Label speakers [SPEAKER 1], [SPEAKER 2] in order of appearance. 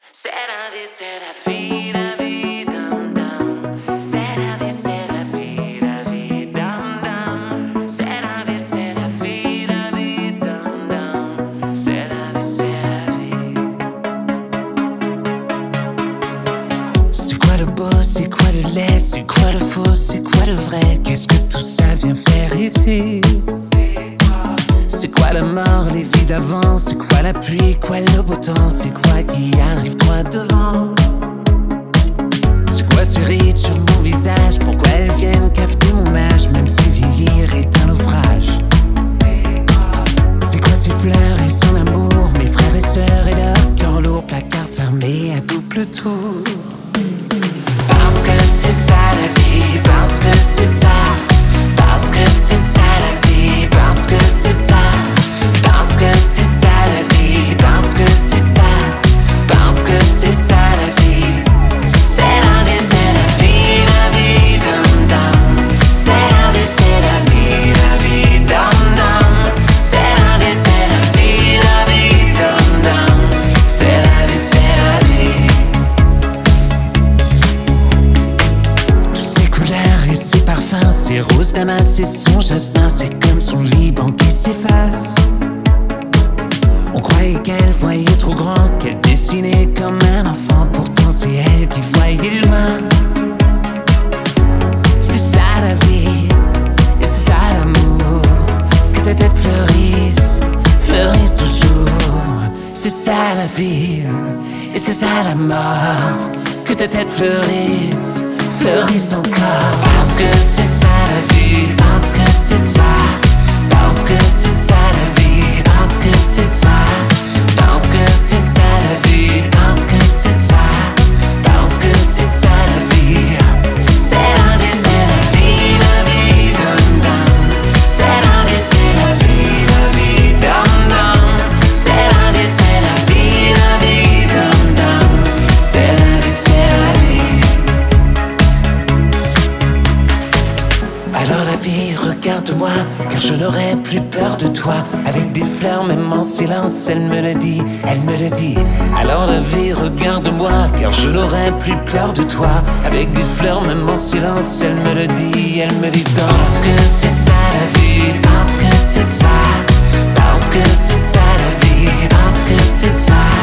[SPEAKER 1] C'est la vie, c'est la vie, la vie, dum dum. C'est la vie, c'est la vie, la vie, dum dum. C'est la vie, c'est la vie, la vie, dum dum. C'est la vie, c'est la vie. C'est quoi le beau, c'est quoi le laid, c'est quoi le faux, c'est quoi le vrai? Qu'est-ce que tout ça vient faire ici? C'est quoi la mort, les vies d'avant? C'est quoi la pluie, quoi le beau temps? C'est quoi qui arrive droit devant? C'est quoi ces rides sur mon visage? Pourquoi elles viennent cafeter mon âge? Même si vieillir est un naufrage. C'est quoi ces fleurs et son amour? Mes frères et sœurs et leur cœur lourd, placard fermé à double tour. Parce que c'est ça la vie, parce que c'est ça. Parce que c'est ça la vie, parce que c'est ça. Parce que c'est ça la vie, parce que c'est ça. Parce que c'est ça la vie. C'est la vie, dum dum. C'est la vie, dum dum. C'est la vie, dum dum. C'est la vie. Toutes ces couleurs et ces parfums, ces roses damas et son jasmin, c'est comme son Liban qui s'efface. On croyait qu'elle voyait trop grand, qu'elle dessinait comme un enfant. Pourtant c'est elle qui voyait loin. C'est ça la vie, et c'est ça l'amour. Que ta tête fleurisse, fleurisse toujours. C'est ça la vie, et c'est ça la mort. Que ta tête fleurisse, fleurisse encore. Parce que c'est ça la vie, parce que c'est ça. Parce que c'est ça la vie, parce que c'est ça. Parce que c'est ça la vie, parce que c'est ça. Parce que c'est ça la vie. C'est la vie, dum dum. C'est la vie, dum dum. C'est la vie, dum dum. C'est la vie. Alors la vie, regarde-moi, car je n'aurai plus peur de toi. Avec des fleurs, même en silence, elle me le dit, elle me le dit. Alors la vie, regarde-moi, car je n'aurai plus peur de toi. Avec des fleurs, même en silence, elle me le dit, elle me dit. Parce que c'est ça la vie, parce que c'est ça. Parce que c'est ça la vie, parce que c'est ça.